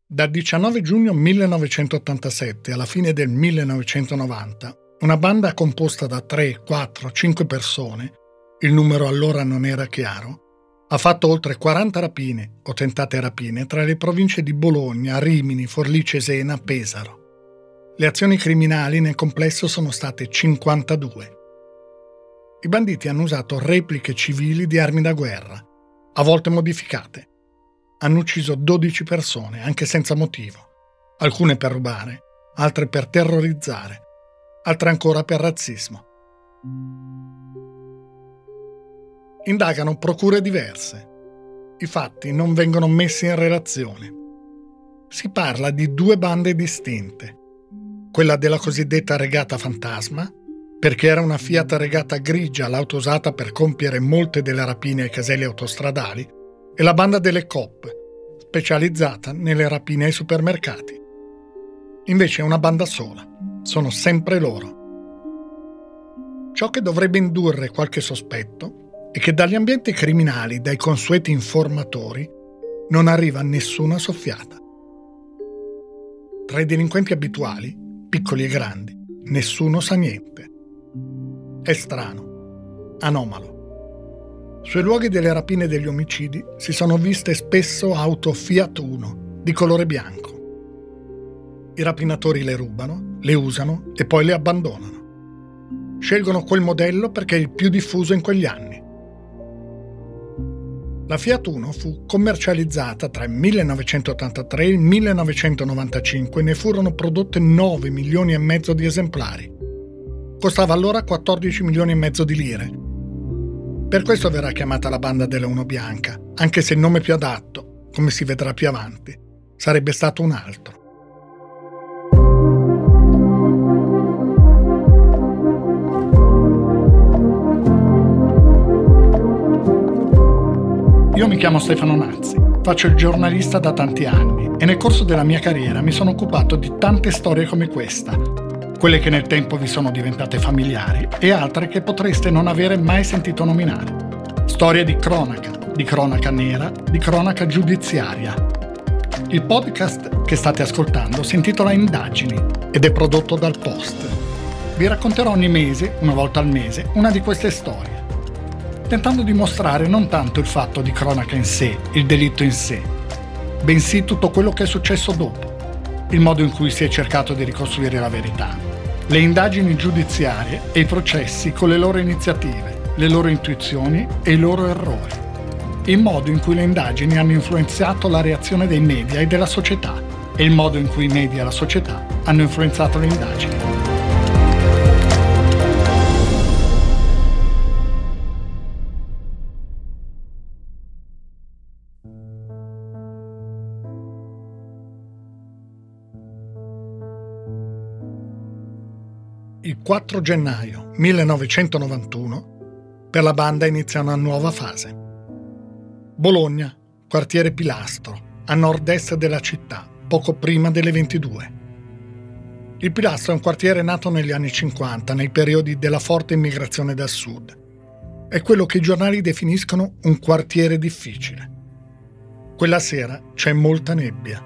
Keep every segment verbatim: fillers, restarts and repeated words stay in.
Dal diciannove giugno millenovecentottantasette alla fine del millenovecentonovanta, una banda composta da tre, quattro, cinque persone, il numero allora non era chiaro, ha fatto oltre quaranta rapine o tentate rapine tra le province di Bologna, Rimini, Forlì, Cesena, Pesaro. Le azioni criminali nel complesso sono state cinquantadue. I banditi hanno usato repliche civili di armi da guerra, a volte modificate. Hanno ucciso dodici persone, anche senza motivo, alcune per rubare, altre per terrorizzare, altre ancora per razzismo. Indagano procure diverse. I fatti non vengono messi in relazione. Si parla di due bande distinte. Quella della cosiddetta regata fantasma, perché era una Fiat regata grigia, l'auto usata per compiere molte delle rapine ai caselli autostradali, e la banda delle coop, specializzata nelle rapine ai supermercati. Invece è una banda sola, sono sempre loro. Ciò che dovrebbe indurre qualche sospetto è che dagli ambienti criminali, dai consueti informatori, non arriva nessuna soffiata. Tra i delinquenti abituali, piccoli e grandi, nessuno sa niente. È strano, anomalo. Sui luoghi delle rapine e degli omicidi si sono viste spesso auto Fiat Uno di colore bianco. I rapinatori le rubano, le usano e poi le abbandonano. Scelgono quel modello perché è il più diffuso in quegli anni. La Fiat Uno fu commercializzata tra il millenovecentottantatré e il millenovecentonovantacinque e ne furono prodotte nove milioni e mezzo di esemplari. Costava allora quattordici milioni e mezzo di lire. Per questo verrà chiamata la banda della Uno bianca, anche se il nome più adatto, come si vedrà più avanti, sarebbe stato un altro. Io mi chiamo Stefano Nazzi, faccio il giornalista da tanti anni e nel corso della mia carriera mi sono occupato di tante storie come questa, quelle che nel tempo vi sono diventate familiari e altre che potreste non avere mai sentito nominare. Storie di cronaca, di cronaca nera, di cronaca giudiziaria. Il podcast che state ascoltando si intitola Indagini ed è prodotto dal Post. Vi racconterò ogni mese, una volta al mese, una di queste storie, tentando di mostrare non tanto il fatto di cronaca in sé, il delitto in sé, bensì tutto quello che è successo dopo, il modo in cui si è cercato di ricostruire la verità, le indagini giudiziarie e i processi con le loro iniziative, le loro intuizioni e i loro errori, il modo in cui le indagini hanno influenzato la reazione dei media e della società e il modo in cui i media e la società hanno influenzato le indagini. Il quattro gennaio millenovecentonovantuno per la banda inizia una nuova fase. Bologna, quartiere Pilastro, a nord-est della città, poco prima delle ventidue. Il Pilastro è un quartiere nato negli anni cinquanta, nei periodi della forte immigrazione dal sud. È quello che i giornali definiscono un quartiere difficile. Quella sera c'è molta nebbia.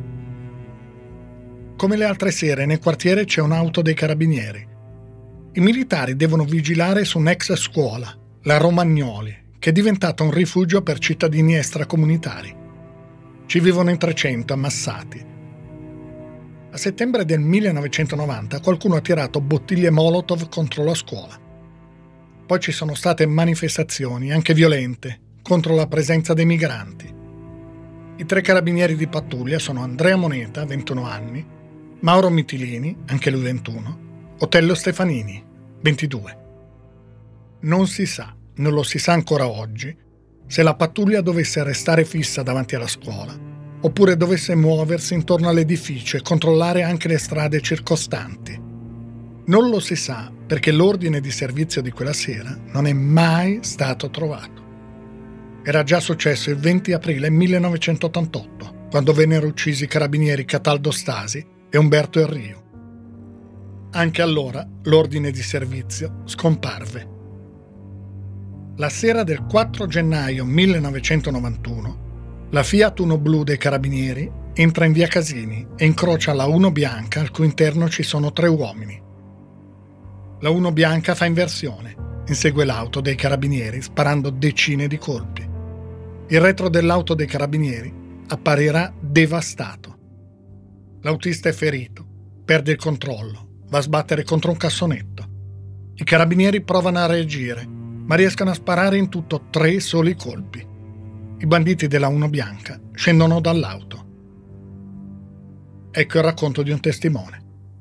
Come le altre sere, nel quartiere c'è un'auto dei carabinieri. I militari devono vigilare su un'ex scuola, la Romagnoli, che è diventata un rifugio per cittadini extracomunitari. Ci vivono in trecento ammassati. A settembre del millenovecentonovanta qualcuno ha tirato bottiglie Molotov contro la scuola. Poi ci sono state manifestazioni, anche violente, contro la presenza dei migranti. I tre carabinieri di pattuglia sono Andrea Moneta, ventuno anni, Mauro Mitilini, anche lui ventuno, Otello Stefanini, ventidue. Non si sa, non lo si sa ancora oggi, se la pattuglia dovesse restare fissa davanti alla scuola, oppure dovesse muoversi intorno all'edificio e controllare anche le strade circostanti. Non lo si sa perché l'ordine di servizio di quella sera non è mai stato trovato. Era già successo il venti aprile millenovecentottantotto, quando vennero uccisi i carabinieri Cataldo Stasi e Umberto Erriu. Anche allora l'ordine di servizio scomparve. La sera del quattro gennaio millenovecentonovantuno, la Fiat Uno blu dei carabinieri entra in via Casini e incrocia la uno bianca al cui interno ci sono tre uomini. La uno bianca fa inversione, insegue l'auto dei carabinieri sparando decine di colpi. Il retro dell'auto dei carabinieri apparirà devastato. L'autista è ferito, perde il controllo, va a sbattere contro un cassonetto. I carabinieri provano a reagire, ma riescono a sparare in tutto tre soli colpi. I banditi della uno bianca scendono dall'auto. Ecco il racconto di un testimone.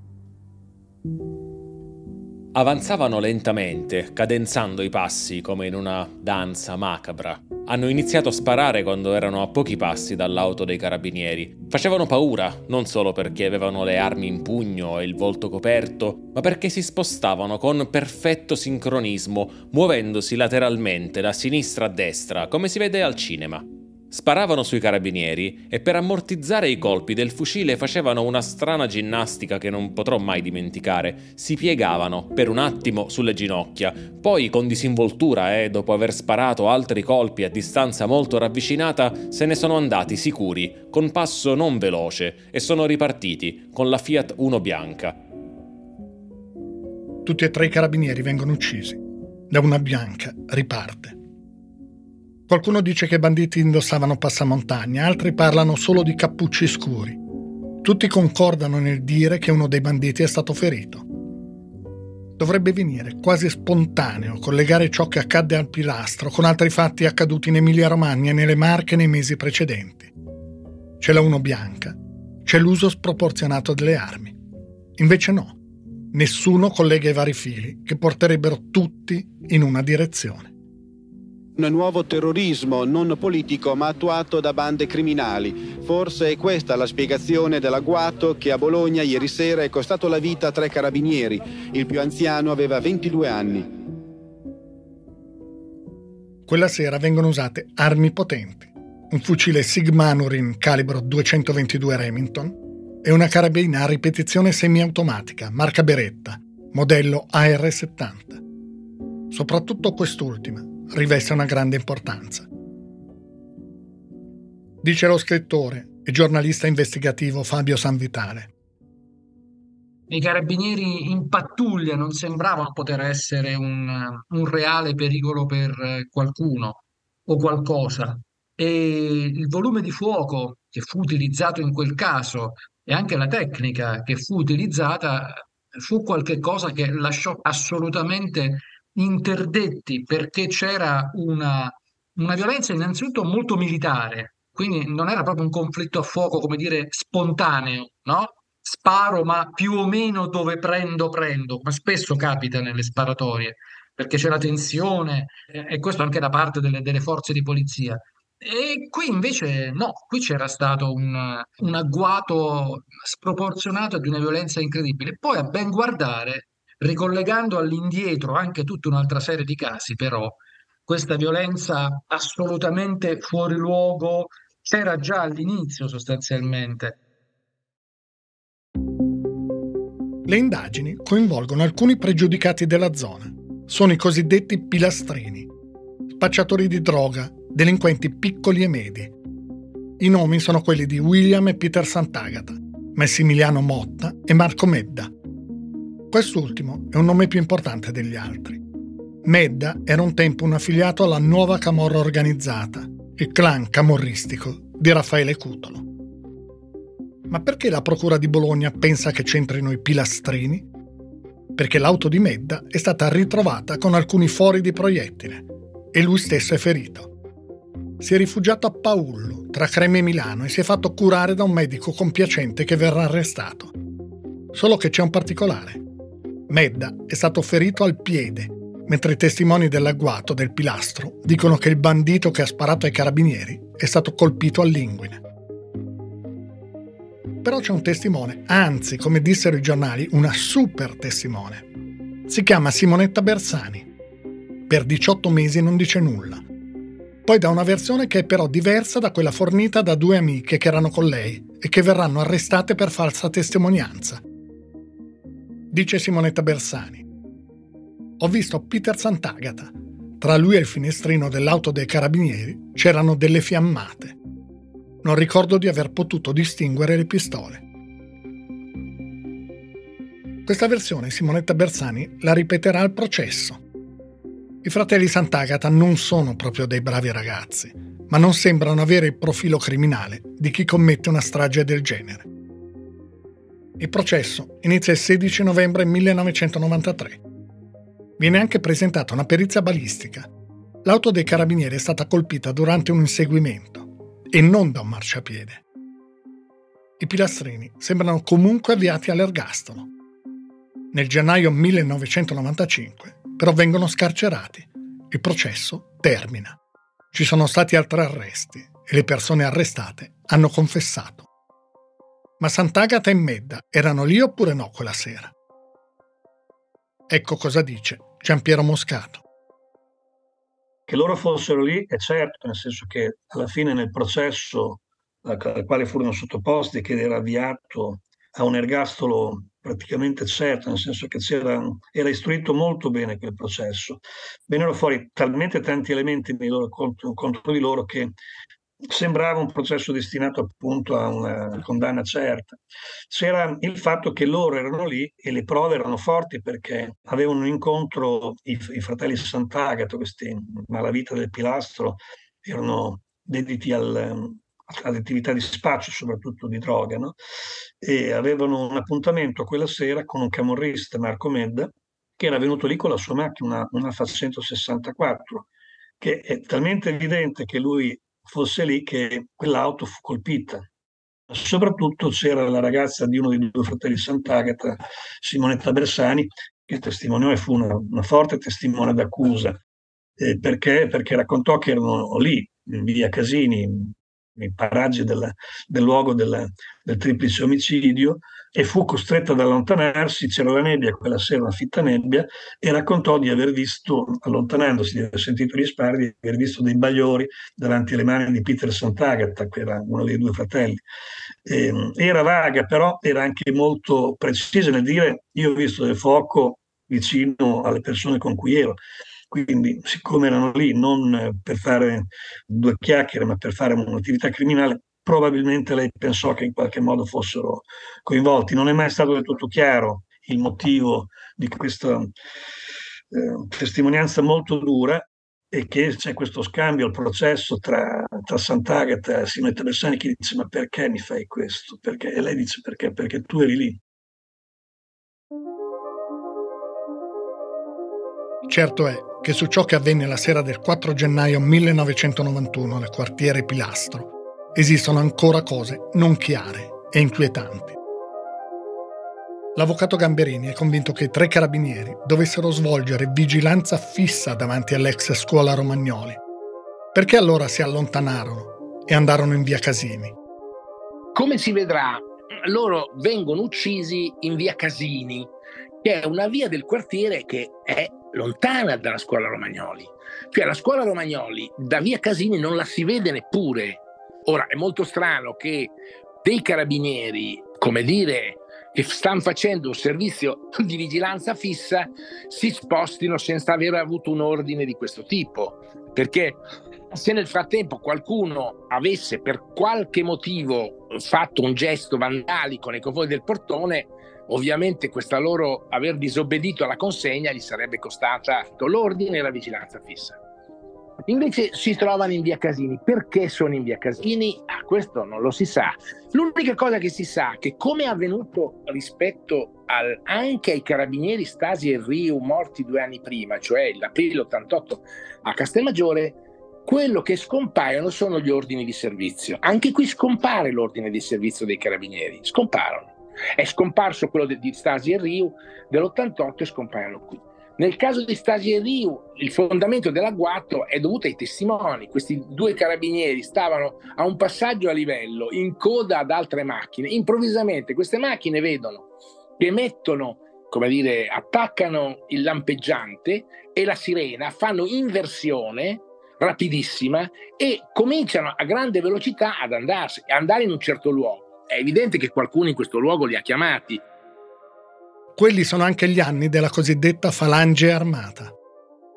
Avanzavano lentamente, cadenzando i passi come in una danza macabra. Hanno iniziato a sparare quando erano a pochi passi dall'auto dei carabinieri. Facevano paura, non solo perché avevano le armi in pugno e il volto coperto, ma perché si spostavano con perfetto sincronismo, muovendosi lateralmente da sinistra a destra, come si vede al cinema. Sparavano sui carabinieri e per ammortizzare i colpi del fucile facevano una strana ginnastica che non potrò mai dimenticare. Si piegavano per un attimo sulle ginocchia, poi con disinvoltura e dopo aver sparato altri colpi a distanza molto ravvicinata se ne sono andati sicuri, con passo non veloce, e sono ripartiti con la Fiat Uno bianca. Tutti e tre i carabinieri vengono uccisi. La Uno bianca riparte. Qualcuno dice che i banditi indossavano passamontagna, altri parlano solo di cappucci scuri. Tutti concordano nel dire che uno dei banditi è stato ferito. Dovrebbe venire quasi spontaneo collegare ciò che accadde al Pilastro con altri fatti accaduti in Emilia-Romagna e nelle Marche nei mesi precedenti. C'è la Uno bianca, c'è l'uso sproporzionato delle armi. Invece no, nessuno collega i vari fili che porterebbero tutti in una direzione. Un nuovo terrorismo non politico ma attuato da bande criminali. Forse è questa la spiegazione dell'agguato che a Bologna ieri sera è costato la vita a tre carabinieri. Il più anziano aveva ventidue anni. Quella sera vengono usate armi potenti. Un fucile Sigmanurin calibro duecentoventidue Remington e una carabina a ripetizione semiautomatica marca Beretta, modello A R settanta. Soprattutto quest'ultima riveste una grande importanza. Dice lo scrittore e giornalista investigativo Fabio Sanvitale. I carabinieri in pattuglia non sembravano poter essere un, un reale pericolo per qualcuno o qualcosa, e il volume di fuoco che fu utilizzato in quel caso e anche la tecnica che fu utilizzata fu qualche cosa che lasciò assolutamente interdetti, perché c'era una, una violenza innanzitutto molto militare, quindi non era proprio un conflitto a fuoco, come dire, spontaneo, no? Sparo, ma più o meno dove prendo, prendo, come spesso capita nelle sparatorie, perché c'è la tensione, eh, e questo anche da parte delle, delle forze di polizia. E qui invece no, qui c'era stato un, un agguato sproporzionato di una violenza incredibile. Poi a ben guardare, ricollegando all'indietro anche tutta un'altra serie di casi, però, questa violenza assolutamente fuori luogo c'era già all'inizio sostanzialmente. Le indagini coinvolgono alcuni pregiudicati della zona. Sono i cosiddetti pilastrini, spacciatori di droga, delinquenti piccoli e medi. I nomi sono quelli di William e Peter Sant'Agata, Massimiliano Motta e Marco Medda. Quest'ultimo è un nome più importante degli altri. Medda era un tempo un affiliato alla nuova camorra organizzata, il clan camorristico di Raffaele Cutolo. Ma perché la procura di Bologna pensa che c'entrino i pilastrini? Perché l'auto di Medda è stata ritrovata con alcuni fori di proiettile e lui stesso è ferito. Si è rifugiato a Paullo, tra Crema e Milano, e si è fatto curare da un medico compiacente che verrà arrestato. Solo che c'è un particolare. Medda è stato ferito al piede, mentre i testimoni dell'agguato del Pilastro dicono che il bandito che ha sparato ai carabinieri è stato colpito all'inguine. Però c'è un testimone, anzi, come dissero i giornali, una super testimone. Si chiama Simonetta Bersani. Per diciotto mesi non dice nulla. Poi dà una versione che è però diversa da quella fornita da due amiche che erano con lei e che verranno arrestate per falsa testimonianza. Dice Simonetta Bersani: ho visto Peter Non ricordo di aver potuto distinguere le pistole. Questa versione Simonetta Bersani la ripeterà al processo. I fratelli Sant'Agata non sono proprio dei bravi ragazzi, ma non sembrano avere il profilo criminale di chi commette una strage del genere. Il processo inizia il sedici novembre millenovecentonovantatré. Viene anche presentata una perizia balistica. L'auto dei carabinieri è stata colpita durante un inseguimento e non da un marciapiede. I pilastrini sembrano comunque avviati all'ergastolo. Nel gennaio millenovecentonovantacinque però vengono scarcerati. Il processo termina. Ci sono stati altri arresti e le persone arrestate hanno confessato. Ma Sant'Agata e Medda erano lì oppure no quella sera? Ecco cosa dice Giampiero Moscato. Che loro fossero lì è certo, nel senso che alla fine nel processo al quale furono sottoposti, che era avviato a un ergastolo praticamente certo, nel senso che c'era, era istruito molto bene quel processo. Vennero fuori talmente tanti elementi nei loro, contro, contro di loro che sembrava un processo destinato appunto a una condanna certa. C'era il fatto che loro erano lì e le prove erano forti perché avevano un incontro, i, i fratelli Sant'Agata, questi malavita del Pilastro, erano dediti al, alle attività di spaccio, soprattutto di droga, no? E avevano un appuntamento quella sera con un camorrista, Marco Medda, che era venuto lì con la sua macchina, una, una F A centosessantaquattro, che è talmente evidente che lui fosse lì che quell'auto fu colpita. Soprattutto c'era la ragazza di uno dei due fratelli Sant'Agata, Simonetta Bersani, che testimoniò e fu una, una forte testimone d'accusa, eh, perché, perché raccontò che erano lì, in via Casini, nei paraggi del, del luogo del, del triplice omicidio, e fu costretta ad allontanarsi. C'era la nebbia, quella sera una fitta nebbia, e raccontò di aver visto, allontanandosi, di aver sentito gli spari, di aver visto dei bagliori davanti alle mani di Peter Sant'Agata, che era uno dei due fratelli. E, era vaga, però era anche molto precisa nel dire: io ho visto del fuoco vicino alle persone con cui ero. Quindi, siccome erano lì non per fare due chiacchiere, ma per fare un'attività criminale, probabilmente lei pensò che in qualche modo fossero coinvolti. Non è mai stato del tutto chiaro il motivo di questa eh, testimonianza molto dura, e che c'è questo scambio al processo tra, tra Sant'Agata e Simonetta Bersani, che dice: ma perché mi fai questo? Perché? E lei dice: perché? Perché tu eri lì. Certo è che su ciò che avvenne la sera del quattro gennaio millenovecentonovantuno nel quartiere Pilastro esistono ancora cose non chiare e inquietanti. L'avvocato Gamberini è convinto che i tre carabinieri dovessero svolgere vigilanza fissa davanti all'ex scuola Romagnoli. Perché allora si allontanarono e andarono in via Casini? Come si vedrà, loro vengono uccisi in via Casini, che è una via del quartiere che è lontana dalla scuola Romagnoli. Cioè la scuola Romagnoli da via Casini non la si vede neppure. Ora è molto strano che dei carabinieri, come dire, che stanno facendo un servizio di vigilanza fissa, si spostino senza aver avuto un ordine di questo tipo. Perché se nel frattempo qualcuno avesse per qualche motivo fatto un gesto vandalico nei confronti del portone, ovviamente questa loro aver disobbedito alla consegna gli sarebbe costata l'ordine e la vigilanza fissa. Invece si trovano in via Casini. Perché sono in via Casini? Ah, questo non lo si sa. L'unica cosa che si sa è che, come è avvenuto rispetto al, anche ai carabinieri Stasi e Riu morti due anni prima, cioè l'aprile ottantotto a Castelmaggiore, quello che scompaiono sono gli ordini di servizio. Anche qui scompare l'ordine di servizio dei carabinieri, scomparono. È scomparso quello di Stasi e Riu dell'ottantotto e scompaiono qui. Nel caso di Stasi e Riu il fondamento dell'agguato è dovuto ai testimoni. Questi due carabinieri stavano a un passaggio a livello in coda ad altre macchine. Improvvisamente queste macchine vedono che mettono, come dire, attaccano il lampeggiante e la sirena, fanno inversione rapidissima e cominciano a grande velocità ad andarsi, ad andare in un certo luogo. È evidente che qualcuno in questo luogo li ha chiamati. Quelli sono anche gli anni della cosiddetta falange armata.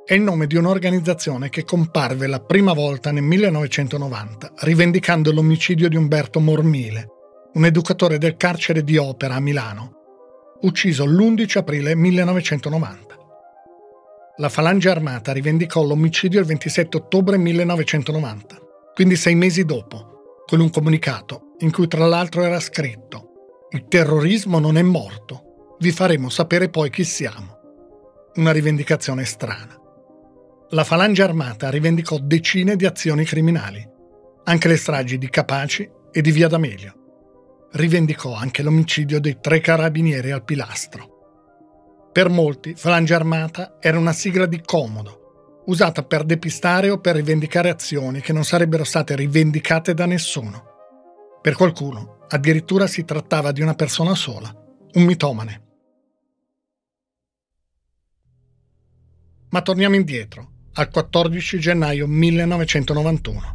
È il nome di un'organizzazione che comparve la prima volta nel millenovecentonovanta, rivendicando l'omicidio di Umberto Mormile, un educatore del carcere di Opera a Milano, ucciso l'undici aprile millenovecentonovanta. La Falange Armata rivendicò l'omicidio il ventisette ottobre millenovecentonovanta, quindi sei mesi dopo, con un comunicato in cui tra l'altro era scritto: «Il terrorismo non è morto, vi faremo sapere poi chi siamo». Una rivendicazione strana. La Falange Armata rivendicò decine di azioni criminali, anche le stragi di Capaci e di Via D'Amelio. Rivendicò anche l'omicidio dei tre carabinieri al Pilastro. Per molti, Falange Armata era una sigla di comodo, usata per depistare o per rivendicare azioni che non sarebbero state rivendicate da nessuno. Per qualcuno, addirittura si trattava di una persona sola, un mitomane. Ma torniamo indietro, al quattordici gennaio millenovecentonovantuno.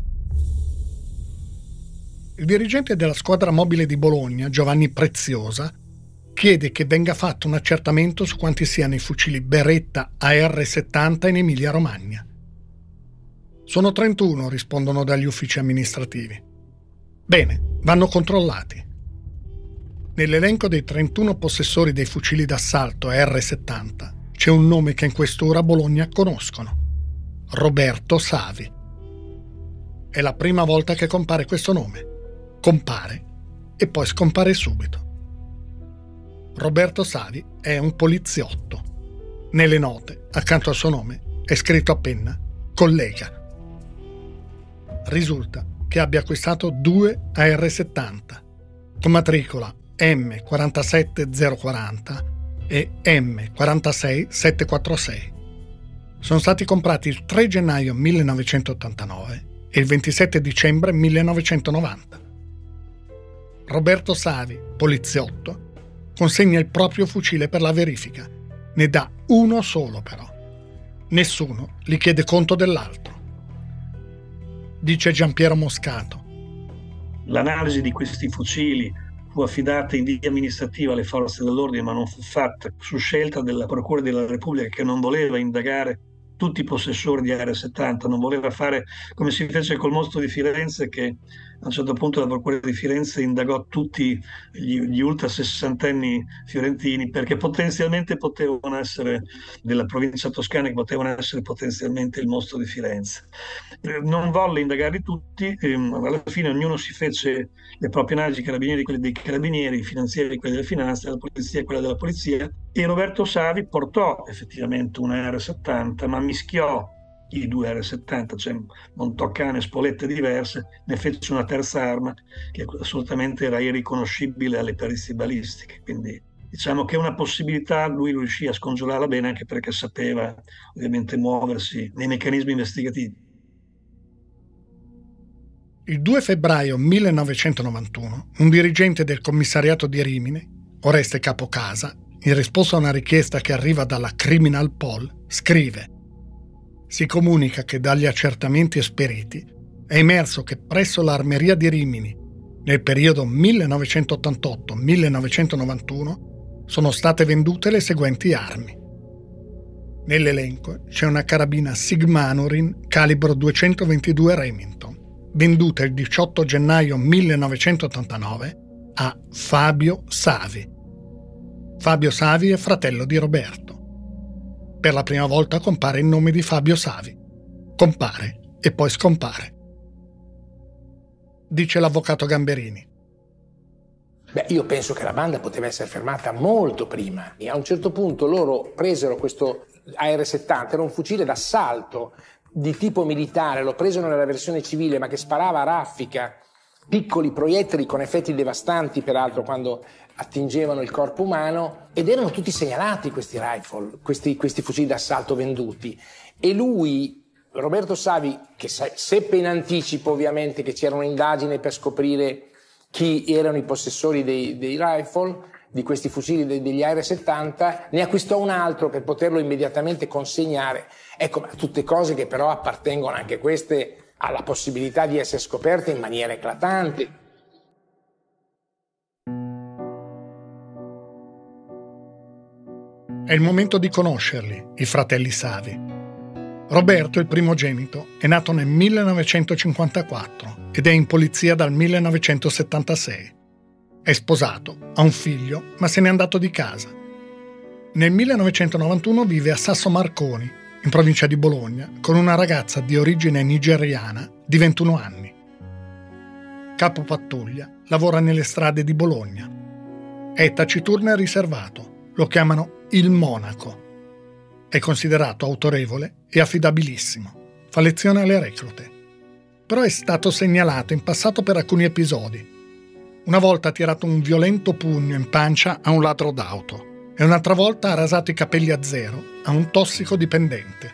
Il dirigente della squadra mobile di Bologna, Giovanni Preziosa, chiede che venga fatto un accertamento su quanti siano i fucili Beretta A R settanta in Emilia-Romagna. Sono trentuno, rispondono dagli uffici amministrativi. Bene, vanno controllati. Nell'elenco dei trentuno possessori dei fucili d'assalto A R settanta c'è un nome che in questura a Bologna conoscono: Roberto Savi. È la prima volta che compare questo nome. Compare e poi scompare subito. Roberto Savi è un poliziotto. Nelle note, accanto al suo nome, è scritto a penna collega. Risulta che abbia acquistato due A R settanta con matricola M quarantasette zero quaranta e M quarantasei settecentoquarantasei. Sono stati comprati il tre gennaio millenovecentottantanove e il ventisette dicembre millenovecentonovanta. Roberto Savi, poliziotto, consegna il proprio fucile per la verifica. Ne dà uno solo però. Nessuno gli chiede conto dell'altro. Dice Giampiero Moscato: l'analisi di questi fucili fu affidata in via amministrativa alle forze dell'ordine, ma non fu fatta su scelta della Procura della Repubblica, che non voleva indagare tutti i possessori di A R settanta, non voleva fare come si fece col mostro di Firenze, che a un certo punto la Procura di Firenze indagò tutti gli, gli ultra sessantenni fiorentini, perché potenzialmente potevano essere, della provincia toscana, che potevano essere potenzialmente il mostro di Firenze. Non volle indagarli tutti, ehm, alla fine ognuno si fece le proprie analisi, i carabinieri quelli dei carabinieri, i finanzieri quelli delle finanze, la polizia quella della polizia, e Roberto Savi portò effettivamente un A R settanta, ma mischiò i due A R settanta, cioè montò canne e spolette diverse, ne fece una terza arma che assolutamente era irriconoscibile alle perizie balistiche. Quindi diciamo che una possibilità lui riuscì a scongiurarla bene, anche perché sapeva ovviamente muoversi nei meccanismi investigativi. Il due febbraio millenovecentonovantuno, un dirigente del commissariato di Rimini, Oreste Capocasa, in risposta a una richiesta che arriva dalla Criminal Poll, scrive: si comunica che dagli accertamenti esperiti è emerso che presso l'Armeria di Rimini, nel periodo millenovecentottantotto millenovecentonovantuno, sono state vendute le seguenti armi. Nell'elenco c'è una carabina Sigmanurin calibro duecentoventidue Remington, venduta il diciotto gennaio millenovecentottantanove a Fabio Savi. Fabio Savi è fratello di Roberto. Per la prima volta compare il nome di Fabio Savi. Compare e poi scompare. Dice l'avvocato Gamberini. Beh, io penso che la banda poteva essere fermata molto prima. A un certo punto loro presero questo A R settanta, era un fucile d'assalto di tipo militare, lo presero nella versione civile, ma che sparava a raffica piccoli proiettili con effetti devastanti, peraltro, quando attingevano il corpo umano, ed erano tutti segnalati questi rifle, questi, questi fucili d'assalto venduti. E lui, Roberto Savi, che seppe in anticipo ovviamente che c'era un'indagine per scoprire chi erano i possessori dei, dei rifle, di questi fucili degli A R settanta, ne acquistò un altro per poterlo immediatamente consegnare. Ecco, tutte cose che però appartengono anche queste alla possibilità di essere scoperte in maniera eclatante. È il momento di conoscerli, i fratelli Savi. Roberto, il primogenito, è nato nel millenovecentocinquantaquattro ed è in polizia dal millenovecentosettantasei. È sposato, ha un figlio, ma se n'è andato di casa. Nel millenovecentonovantuno vive a Sasso Marconi, in provincia di Bologna, con una ragazza di origine nigeriana di ventuno anni. Capo pattuglia, lavora nelle strade di Bologna. È taciturno e riservato, lo chiamano il monaco. È considerato autorevole e affidabilissimo, fa lezione alle reclute. Però è stato segnalato in passato per alcuni episodi. Una volta ha tirato un violento pugno in pancia a un ladro d'auto e un'altra volta ha rasato i capelli a zero a un tossicodipendente.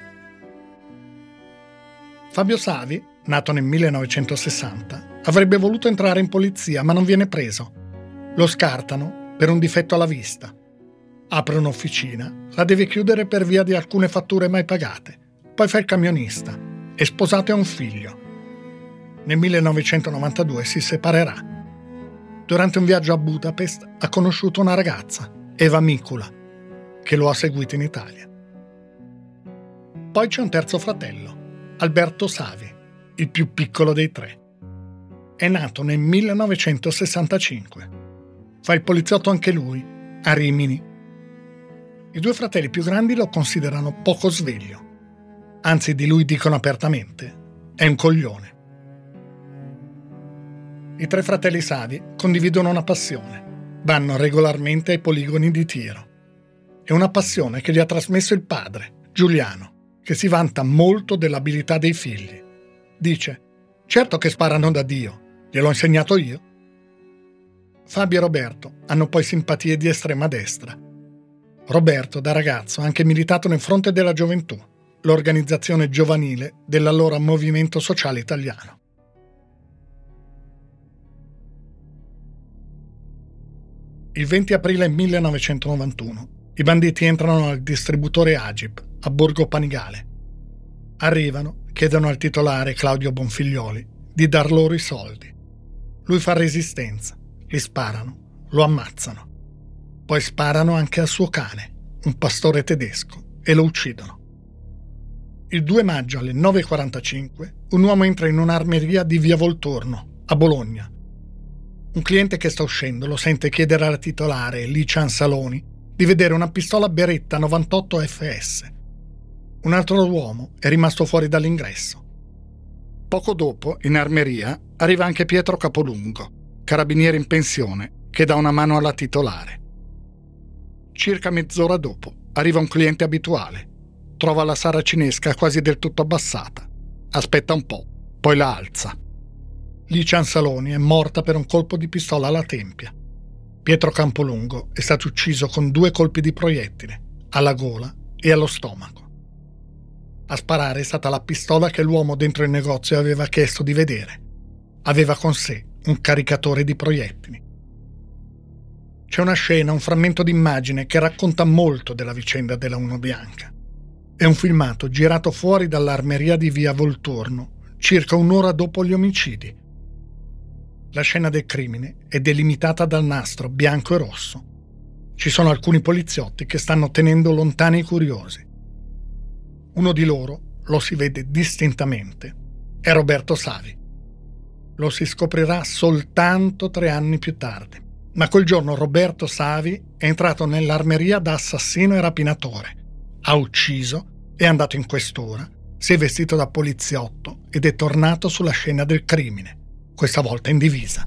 Fabio Savi, nato nel millenovecentosessanta, avrebbe voluto entrare in polizia ma non viene preso. Lo scartano per un difetto alla vista. Apre un'officina, la deve chiudere per via di alcune fatture mai pagate. Poi fa il camionista. È sposato e ha un figlio. Nel millenovecentonovantadue si separerà. Durante un viaggio a Budapest ha conosciuto una ragazza, Eva Mikula, che lo ha seguito in Italia. Poi c'è un terzo fratello, Alberto Savi, il più piccolo dei tre. È nato nel millenovecentosessantacinque. Fa il poliziotto anche lui, a Rimini. I due fratelli più grandi lo considerano poco sveglio. Anzi, di lui dicono apertamente: è un coglione. I tre fratelli Savi condividono una passione. Vanno regolarmente ai poligoni di tiro. È una passione che gli ha trasmesso il padre, Giuliano, che si vanta molto dell'abilità dei figli. Dice: certo che sparano da Dio, gliel'ho insegnato io. Fabio e Roberto hanno poi simpatie di estrema destra. Roberto, da ragazzo, ha anche militato nel Fronte della Gioventù, l'organizzazione giovanile dell'allora Movimento Sociale Italiano. Il venti aprile millenovecentonovantuno i banditi entrano al distributore Agip a Borgo Panigale. Arrivano, chiedono al titolare Claudio Bonfiglioli di dar loro i soldi. Lui fa resistenza, li sparano, lo ammazzano. Poi sparano anche al suo cane, un pastore tedesco, e lo uccidono. Il due maggio alle nove e quarantacinque un uomo entra in un'armeria di via Volturno, a Bologna. Un cliente che sta uscendo lo sente chiedere alla titolare, Licia Ansaloni, di vedere una pistola Beretta novantotto F S. Un altro uomo è rimasto fuori dall'ingresso. Poco dopo, in armeria, arriva anche Pietro Capolungo, carabiniere in pensione, che dà una mano alla titolare. Circa mezz'ora dopo arriva un cliente abituale. Trova la saracinesca quasi del tutto abbassata. Aspetta un po', poi la alza. Licia Ansaloni è morta per un colpo di pistola alla tempia. Pietro Campolungo è stato ucciso con due colpi di proiettile, alla gola e allo stomaco. A sparare è stata la pistola che l'uomo dentro il negozio aveva chiesto di vedere. Aveva con sé un caricatore di proiettili. C'è una scena, un frammento d'immagine che racconta molto della vicenda della Uno Bianca. È un filmato girato fuori dall'armeria di via Volturno, circa un'ora dopo gli omicidi. La scena del crimine è delimitata dal nastro bianco e rosso. Ci sono alcuni poliziotti che stanno tenendo lontani i curiosi. Uno di loro, lo si vede distintamente, è Roberto Savi. Lo si scoprirà soltanto tre anni più tardi. Ma quel giorno Roberto Savi è entrato nell'armeria da assassino e rapinatore. Ha ucciso, è andato in questura, si è vestito da poliziotto ed è tornato sulla scena del crimine, questa volta in divisa.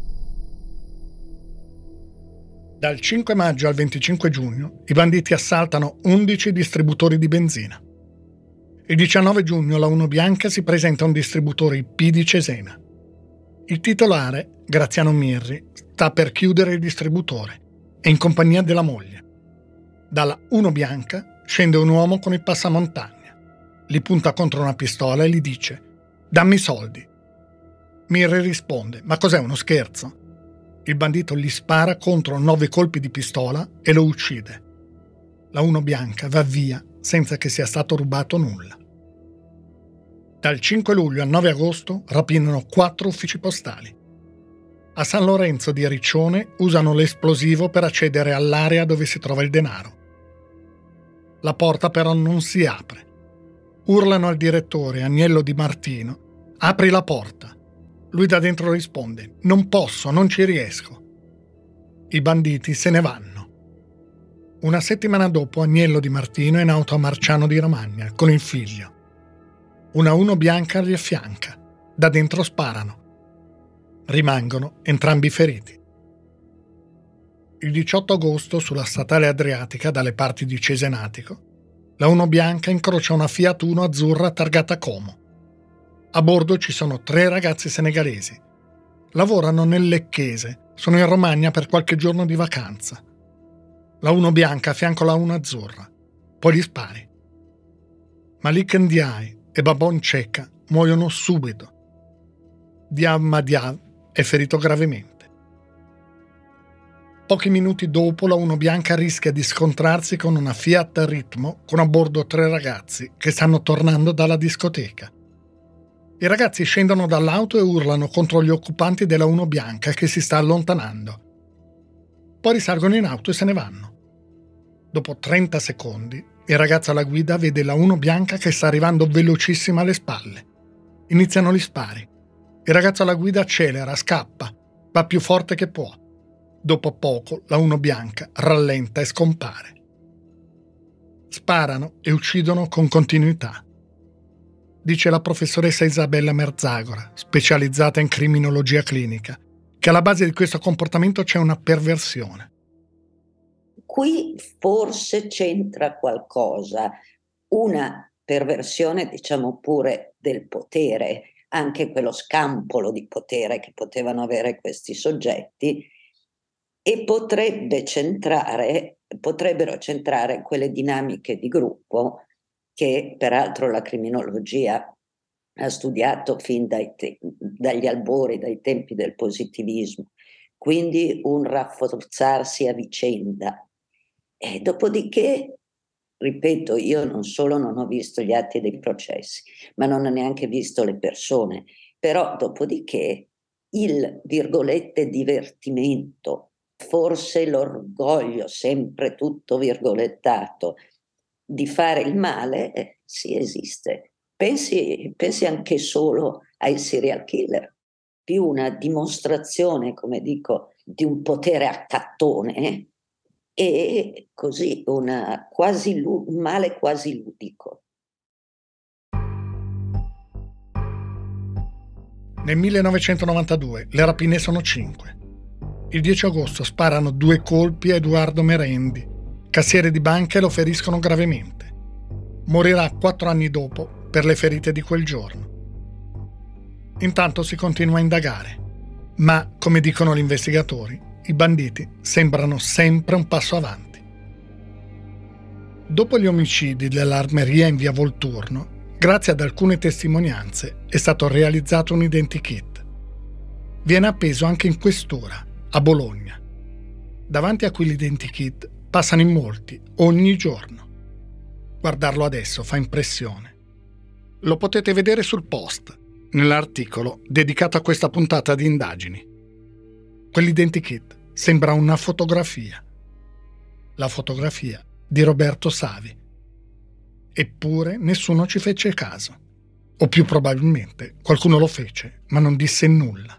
Dal cinque maggio al venticinque giugno i banditi assaltano undici distributori di benzina. Il diciannove giugno la Uno Bianca si presenta a un distributore I P di Cesena. Il titolare, Graziano Mirri, sta per chiudere il distributore, è in compagnia della moglie. Dalla Uno Bianca scende un uomo con il passamontagna. Li punta contro una pistola e gli dice: «Dammi i soldi». Mirri risponde: «Ma cos'è, uno scherzo?» Il bandito gli spara contro nove colpi di pistola e lo uccide. La Uno Bianca va via senza che sia stato rubato nulla. Dal cinque luglio al nove agosto rapinano quattro uffici postali. A San Lorenzo di Riccione usano l'esplosivo per accedere all'area dove si trova il denaro. La porta però non si apre. Urlano al direttore, Agnello Di Martino: apri la porta. Lui da dentro risponde: non posso, non ci riesco. I banditi se ne vanno. Una settimana dopo Agnello Di Martino è in auto a Marciano di Romagna con il figlio. Una uno bianca gli affianca. Da dentro sparano. Rimangono entrambi feriti. Il diciotto agosto, sulla statale Adriatica, dalle parti di Cesenatico, la uno bianca incrocia una Fiat uno azzurra targata Como. A bordo ci sono tre ragazzi senegalesi. Lavorano nel Lecchese, sono in Romagna per qualche giorno di vacanza. La uno bianca a fianco alla uno azzurra. Poi gli spari. Malik Ndiaye e Babon Cecca muoiono subito. Diab Madiab è ferito gravemente. Pochi minuti dopo la uno bianca rischia di scontrarsi con una Fiat Ritmo con a bordo tre ragazzi che stanno tornando dalla discoteca. I ragazzi scendono dall'auto e urlano contro gli occupanti della uno bianca che si sta allontanando. Poi risalgono in auto e se ne vanno. Dopo trenta secondi, il ragazzo alla guida vede la uno bianca che sta arrivando velocissima alle spalle. Iniziano gli spari. Il ragazzo alla guida accelera, scappa, va più forte che può. Dopo poco la uno bianca rallenta e scompare. Sparano e uccidono con continuità. Dice la professoressa Isabella Merzagora, specializzata in criminologia clinica, che alla base di questo comportamento c'è una perversione. Qui forse c'entra qualcosa, una perversione, diciamo pure, del potere, anche quello scampolo di potere che potevano avere questi soggetti, e potrebbe centrare, potrebbero centrare quelle dinamiche di gruppo che peraltro la criminologia ha studiato fin dai te- dagli albori, dai tempi del positivismo, quindi un rafforzarsi a vicenda. E dopodiché, ripeto, io non solo non ho visto gli atti dei processi, ma non ho neanche visto le persone, però dopodiché il, virgolette, divertimento, forse l'orgoglio, sempre tutto virgolettato, di fare il male, eh, sì, esiste. Pensi, pensi anche solo ai serial killer, più una dimostrazione, come dico, di un potere accattone, eh? E così una quasi un male quasi ludico. Nel millenovecentonovantadue le rapine sono cinque. Il dieci agosto sparano due colpi a Edoardo Merendi, cassiere di banca, e lo feriscono gravemente. Morirà quattro anni dopo per le ferite di quel giorno. Intanto si continua a indagare, ma, come dicono gli investigatori, i banditi sembrano sempre un passo avanti. Dopo gli omicidi dell'armeria in via Volturno, grazie ad alcune testimonianze, è stato realizzato un identikit. Viene appeso anche in questura, a Bologna. Davanti a quell'identikit passano in molti, ogni giorno. Guardarlo adesso fa impressione. Lo potete vedere sul post, nell'articolo dedicato a questa puntata di indagini. Quell'identikit sembra una fotografia. La fotografia di Roberto Savi. Eppure nessuno ci fece caso. O più probabilmente qualcuno lo fece, ma non disse nulla.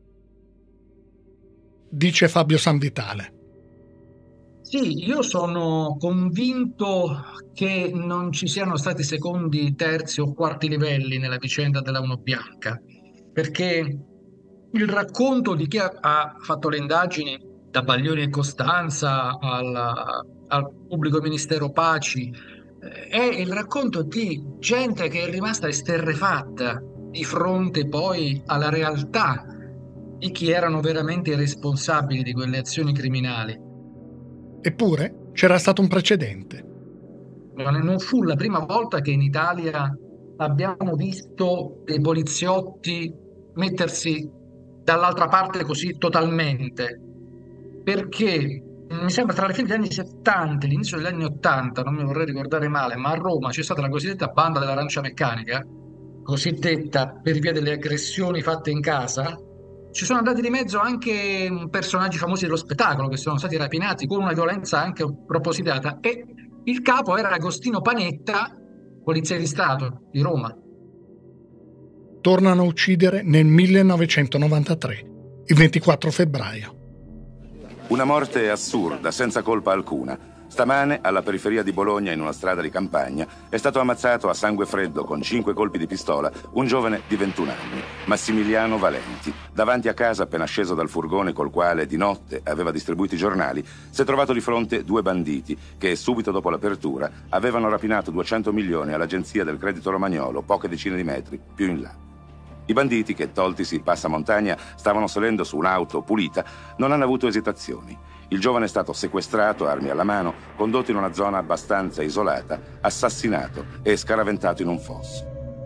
Dice Fabio Sanvitale. Sì, io sono convinto che non ci siano stati secondi, terzi o quarti livelli nella vicenda della Uno Bianca, perché il racconto di chi ha, ha fatto le indagini, da Baglioni e Costanza alla- al pubblico ministero Paci, eh, è il racconto di gente che è rimasta esterrefatta di fronte poi alla realtà di chi erano veramente i responsabili di quelle azioni criminali. Eppure c'era stato un precedente. Non non fu la prima volta che in Italia abbiamo visto dei poliziotti mettersi dall'altra parte così totalmente, perché mi sembra tra le fine degli anni settanta e l'inizio degli anni ottanta, non mi vorrei ricordare male, ma a Roma c'è stata la cosiddetta banda dell'arancia meccanica, cosiddetta per via delle aggressioni fatte in casa. Ci sono andati di mezzo anche personaggi famosi dello spettacolo che sono stati rapinati con una violenza anche propositata, e il capo era Agostino Panetta, Polizia di Stato di Roma. Tornano a uccidere nel millenovecentonovantatré, il ventiquattro febbraio. Una morte assurda, senza colpa alcuna. Stamane, alla periferia di Bologna, in una strada di campagna, è stato ammazzato a sangue freddo con cinque colpi di pistola un giovane di ventuno anni, Massimiliano Valenti. Davanti a casa, appena sceso dal furgone col quale di notte aveva distribuito i giornali, si è trovato di fronte due banditi che, subito dopo l'apertura, avevano rapinato duecento milioni all'agenzia del credito romagnolo, poche decine di metri più in là. I banditi, che toltisi il passamontagna stavano salendo su un'auto pulita, non hanno avuto esitazioni. Il giovane è stato sequestrato, armi alla mano, condotto in una zona abbastanza isolata, assassinato e scaraventato in un fosso.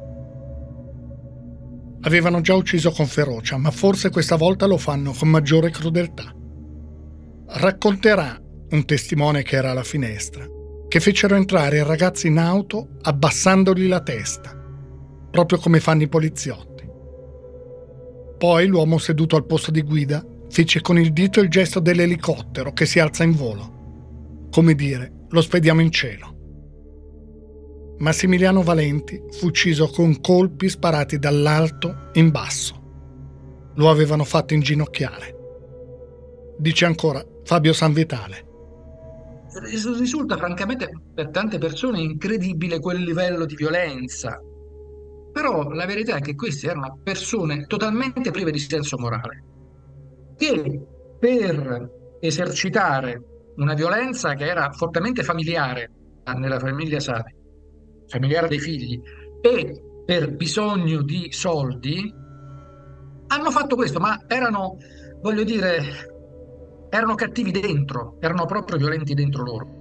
Avevano già ucciso con ferocia, ma forse questa volta lo fanno con maggiore crudeltà. Racconterà un testimone che era alla finestra che fecero entrare i ragazzi in auto abbassandogli la testa, proprio come fanno i poliziotti. Poi l'uomo seduto al posto di guida fece con il dito il gesto dell'elicottero che si alza in volo. Come dire, lo spediamo in cielo. Massimiliano Valenti fu ucciso con colpi sparati dall'alto in basso. Lo avevano fatto inginocchiare. Dice ancora Fabio Sanvitale. Risulta francamente per tante persone incredibile quel livello di violenza. Però la verità è che queste erano persone totalmente prive di senso morale, che per esercitare una violenza che era fortemente familiare nella famiglia Savi, familiare dei figli, e per bisogno di soldi, hanno fatto questo, ma erano, voglio dire, erano cattivi dentro, erano proprio violenti dentro loro.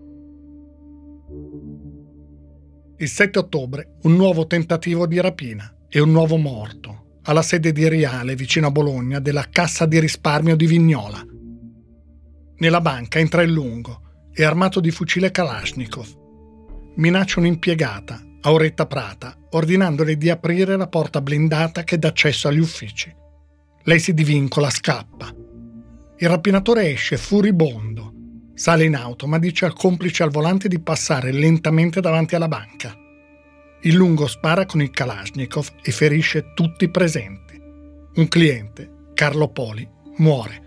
Il sette ottobre un nuovo tentativo di rapina e un nuovo morto alla sede di Riale, vicino a Bologna, della Cassa di risparmio di Vignola. Nella banca entra il Lungo e, armato di fucile Kalashnikov, minaccia un'impiegata, Auretta Prata, ordinandole di aprire la porta blindata che dà accesso agli uffici. Lei si divincola, scappa. Il rapinatore esce furibondo. Sale in auto, ma dice al complice al volante di passare lentamente davanti alla banca. Il Lungo spara con il Kalashnikov e ferisce tutti i presenti. Un cliente, Carlo Poli, muore.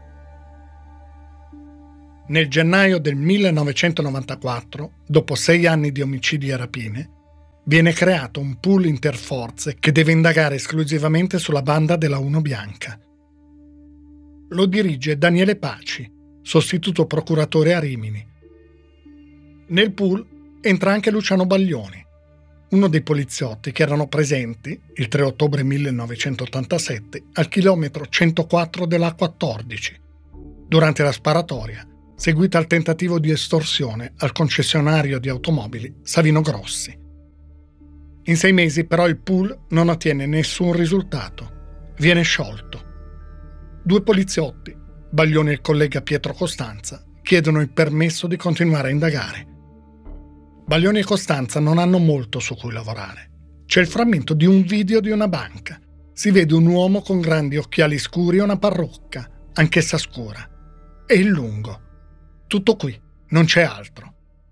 Nel gennaio del millenovecentonovantaquattro, dopo sei anni di omicidi e rapine, viene creato un pool interforze che deve indagare esclusivamente sulla banda della Uno Bianca. Lo dirige Daniele Paci, sostituto procuratore a Rimini. Nel pool entra anche Luciano Baglioni, uno dei poliziotti che erano presenti, il tre ottobre millenovecentottantasette, al chilometro centoquattro della A quattordici, durante la sparatoria, seguita al tentativo di estorsione al concessionario di automobili Savino Grossi. In sei mesi però il pool non ottiene nessun risultato, viene sciolto. Due poliziotti, Baglioni e il collega Pietro Costanza, chiedono il permesso di continuare a indagare. Baglioni e Costanza non hanno molto su cui lavorare. C'è il frammento di un video di una banca. Si vede un uomo con grandi occhiali scuri e una parrucca, anch'essa scura. E il Lungo. Tutto qui, non c'è altro.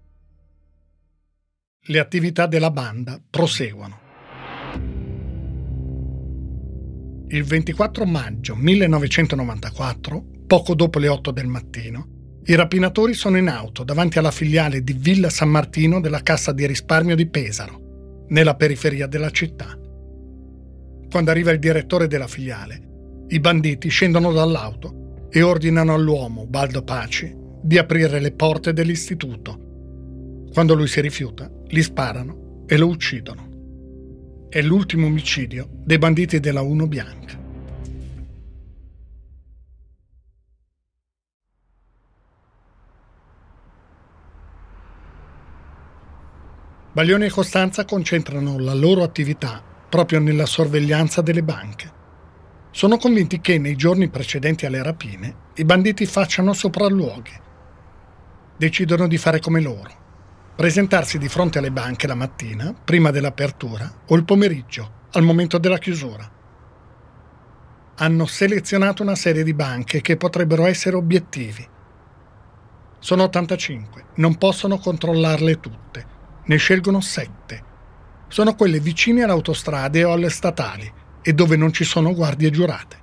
Le attività della banda proseguono. Il ventiquattro maggio millenovecentonovantaquattro, poco dopo le otto del mattino, i rapinatori sono in auto davanti alla filiale di Villa San Martino della Cassa di risparmio di Pesaro, nella periferia della città. Quando arriva il direttore della filiale, i banditi scendono dall'auto e ordinano all'uomo, Baldo Paci, di aprire le porte dell'istituto. Quando lui si rifiuta, gli sparano e lo uccidono. È l'ultimo omicidio dei banditi della Uno Bianca. Baglioni e Costanza concentrano la loro attività proprio nella sorveglianza delle banche. Sono convinti che nei giorni precedenti alle rapine i banditi facciano sopralluoghi. Decidono di fare come loro, presentarsi di fronte alle banche la mattina, prima dell'apertura, o il pomeriggio, al momento della chiusura. Hanno selezionato una serie di banche che potrebbero essere obiettivi. Sono ottantacinque, non possono controllarle tutte. Ne scelgono sette. Sono quelle vicine alle autostrade o alle statali e dove non ci sono guardie giurate.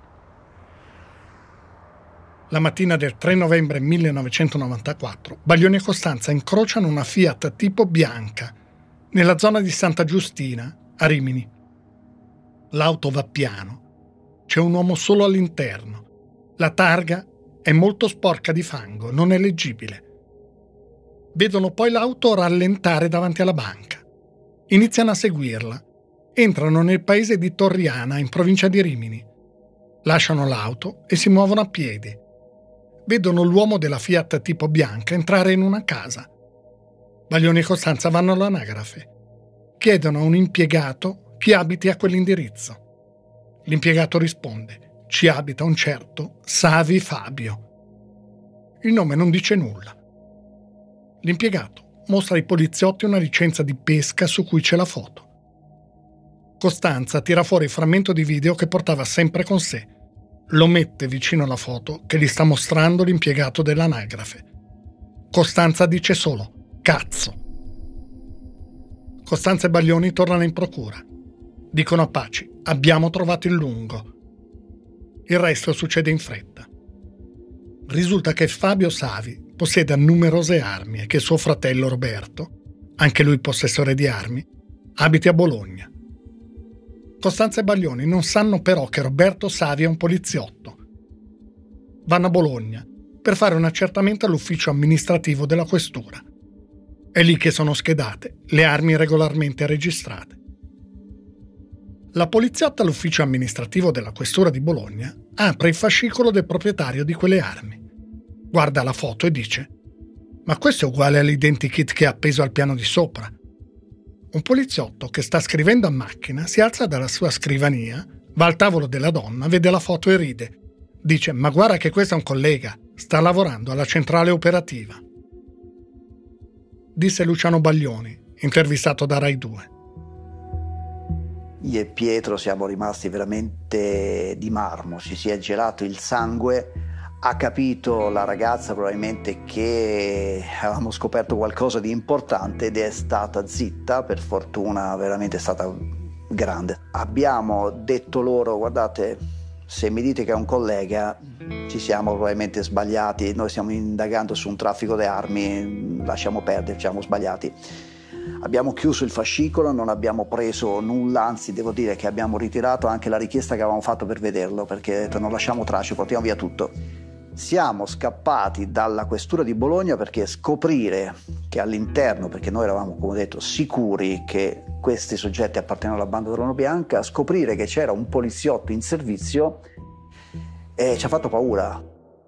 La mattina del tre novembre millenovecentonovantaquattro, Baglioni e Costanza incrociano una Fiat tipo bianca nella zona di Santa Giustina, a Rimini. L'auto va piano. C'è un uomo solo all'interno. La targa è molto sporca di fango, non è leggibile. Vedono poi l'auto rallentare davanti alla banca. Iniziano a seguirla. Entrano nel paese di Torriana, in provincia di Rimini. Lasciano l'auto e si muovono a piedi. Vedono l'uomo della Fiat tipo bianca entrare in una casa. Baglioni e Costanza vanno all'anagrafe. Chiedono a un impiegato chi abiti a quell'indirizzo. L'impiegato risponde: ci abita un certo Savi Fabio. Il nome non dice nulla. L'impiegato mostra ai poliziotti una licenza di pesca su cui c'è la foto. Costanza tira fuori il frammento di video che portava sempre con sé. Lo mette vicino alla foto che gli sta mostrando l'impiegato dell'anagrafe. Costanza dice solo cazzo. Costanza e Baglioni tornano in procura. Dicono a Paci: abbiamo trovato il lungo. Il resto succede in fretta. Risulta che Fabio Savi possieda numerose armi e che suo fratello Roberto, anche lui possessore di armi, abiti a Bologna. Costanza e Baglioni non sanno però che Roberto Savi è un poliziotto. Vanno a Bologna per fare un accertamento all'ufficio amministrativo della questura. È lì che sono schedate le armi regolarmente registrate. La poliziotta all'ufficio amministrativo della questura di Bologna apre il fascicolo del proprietario di quelle armi. Guarda la foto e dice: ma questo è uguale all'identikit che è appeso al piano di sopra. Un poliziotto che sta scrivendo a macchina si alza dalla sua scrivania, va al tavolo della donna, vede la foto e ride. Dice: ma guarda che questo è un collega, sta lavorando alla centrale operativa. Disse Luciano Baglioni, intervistato da Rai due. Io e Pietro siamo rimasti veramente di marmo, ci si è gelato il sangue. Ha capito la ragazza probabilmente che avevamo scoperto qualcosa di importante ed è stata zitta, per fortuna veramente è stata grande. Abbiamo detto loro: guardate, se mi dite che è un collega ci siamo probabilmente sbagliati, noi stiamo indagando su un traffico di armi, lasciamo perdere, ci siamo sbagliati. Abbiamo chiuso il fascicolo, non abbiamo preso nulla, anzi devo dire che abbiamo ritirato anche la richiesta che avevamo fatto per vederlo, perché non lasciamo tracce, portiamo via tutto. Siamo scappati dalla questura di Bologna perché scoprire che all'interno, perché noi eravamo, come detto, sicuri che questi soggetti appartenevano alla banda dell'Uomo Bianca, scoprire che c'era un poliziotto in servizio e ci ha fatto paura.